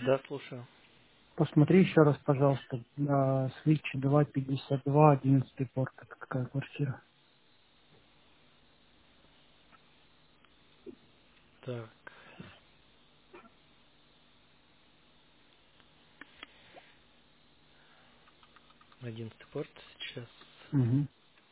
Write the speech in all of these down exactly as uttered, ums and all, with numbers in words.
Да, слушаю. Посмотри еще раз, пожалуйста, на Switch два пятьдесят два, одиннадцатый порт. Это какая квартира? Так, одиннадцатый порт сейчас. Угу.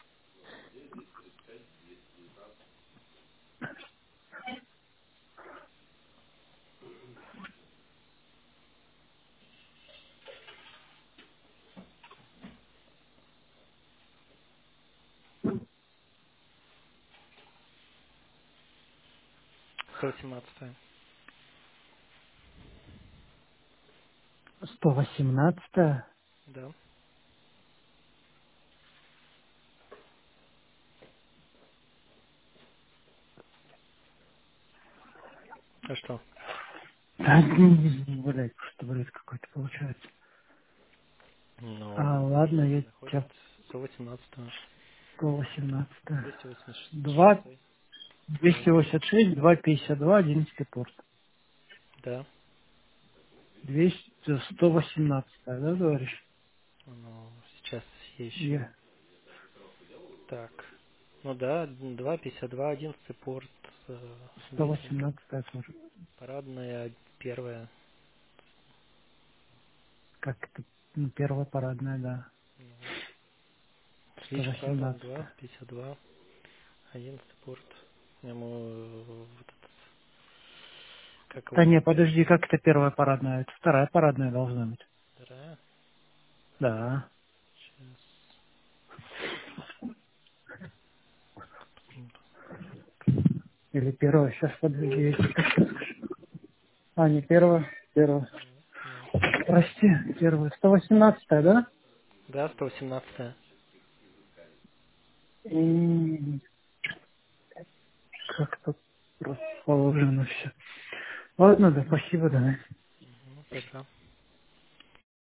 сто восемнадцатая. сто восемнадцатая. Да. А что? Да, блядь, что бред какой-то получается. А, Ну, ладно, не я находит тебя сто восемнадцатую. сто восемнадцатая. двести восемьдесят два, шесть. двести Да. восемьдесят шесть, два пятьдесят два, одиннадцатый порт. Да. двести, сто восемнадцатая, да, говоришь? Ну, сейчас я ищу. Я. Так. Ну да, два пятьдесят два, одиннадцатый порт. э, сто двести. восемнадцатая тоже. Парадная первая. Как это? Ну, первая парадная, да. Ну, сто Switch правда, два восемнадцатая. пятьдесят два, одиннадцатый порт. Ему э, вот этот, как Да его, не, подожди, как это первая парадная? Это вторая парадная должна быть. вторая. Да. Сейчас. Или первая. Сейчас, подожди. А, не первая. Первая. Да, Прости, первая. сто восемнадцатая, да? да, сто восемнадцатая. И как-то просто положено все. Ладно, да, спасибо, давай. Мгм, пока.